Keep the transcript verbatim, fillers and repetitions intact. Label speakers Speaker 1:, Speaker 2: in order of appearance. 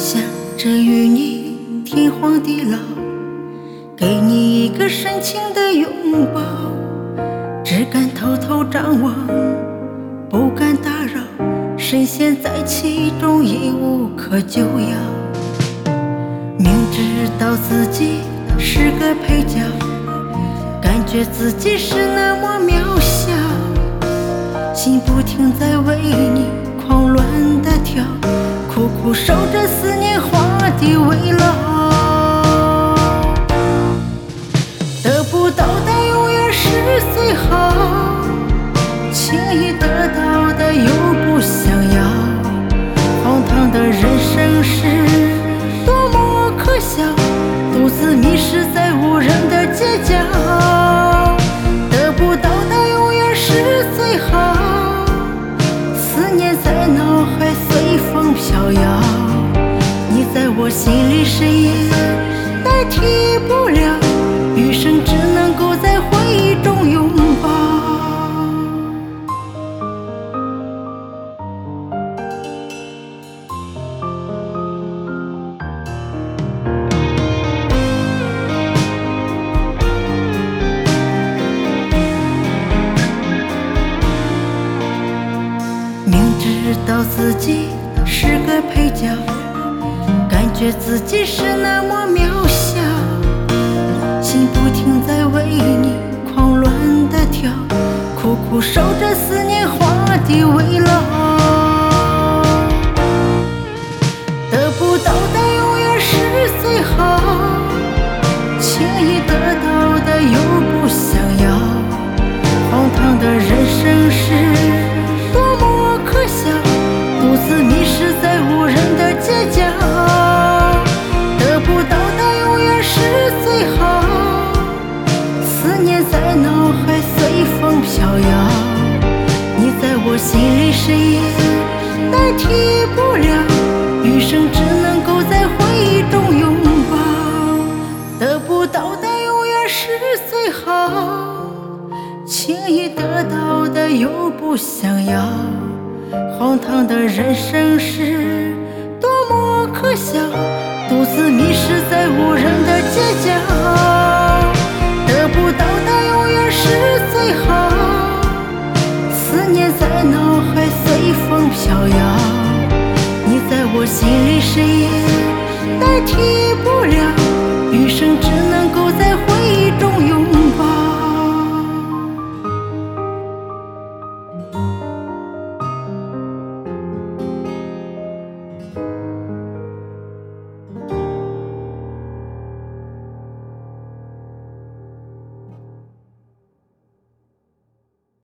Speaker 1: 想着与你天荒地老，给你一个深情的拥抱，只敢偷偷张望，不敢打扰，深陷在其中已无可救药。明知道自己是个配角，感觉自己是那么渺小，心不停在为你狂乱地跳，苦苦守着思念画的围绕。得不到的永远是最好，轻易得到的又不想要，荒唐的人生是多么可笑，独自迷失在无人的街角。得不到的永远是最好，思念在脑海随风飘摇，你在我心里谁也代替不了，余生只能够在回忆中拥抱。明知道自己是个配角，感觉自己是那么渺小，心不停在为你狂乱地跳，苦苦守着思念画的围绕。得不到的永远是最好，轻易得到的又不想要，荒唐的人生是多么可笑，独自迷失在无人的街角。得不到的永远是最好，思念在脑海随风飘摇，你在我心里谁也代替不了，余生只能够在回忆中拥抱。得不到的永远是最好，轻易得到的又不想要，荒唐的人生是多么可笑，独自迷失在无人的街角。得不到的永远是最好，思念在脑海随风飘摇，你在我心里谁也代替